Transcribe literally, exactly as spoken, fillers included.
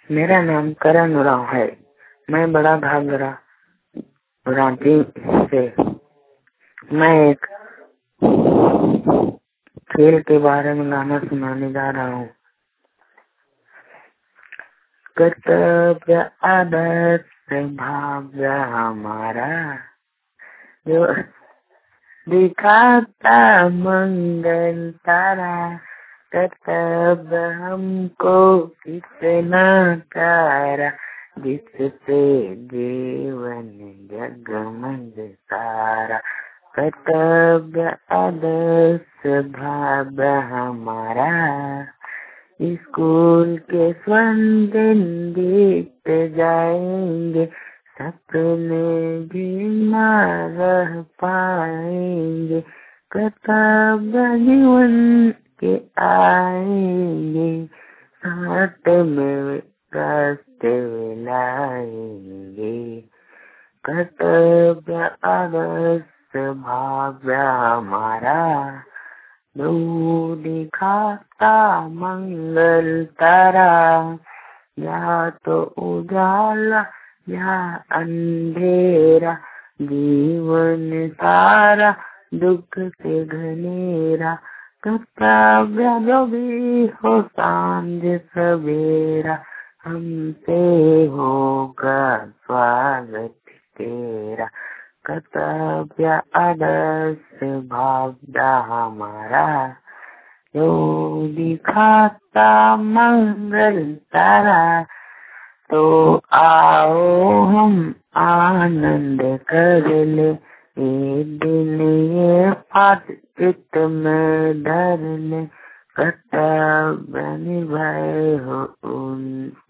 मेरा नाम करण राव है। मैं बड़ा घाघरा रांची से। मैं एक खेल के बारे में गाना सुनाने जा रहा हूँ। कर्तव्य आदर्श भाग्य हमारा, जो दिखाता मंगल तारा। कर्तव्य हमको कितना प्यारा, जिससे जीवन जगमग सारा। कर्तव्य आदर्श भाग्य हमारा, स्कूल के स्वर्ण दिन बीत जाएंगे, सपने भी न रह पाएंगे। कर्तव्य जीवन के आएंगे, साथ में रास्ते लाएंगे। कर्तव्य आदर्श भाग्य हमारा, जो दिखाता मंगल तारा। या तो उजाला या अंधेरा, जीवन सारा दुख से घनेरा। कर्तव्य जो भी हो सांझ सवेरा, हमसे होगा स्वागत तेरा। कर्तव्य आदर्श भाग्य हमारा, जो दिखाता मंगल तारा। तो आओ हम आनंद कर ले, ये दिन ये पाठ चित्त में धर ले। कर्तव्य निभाए हो उन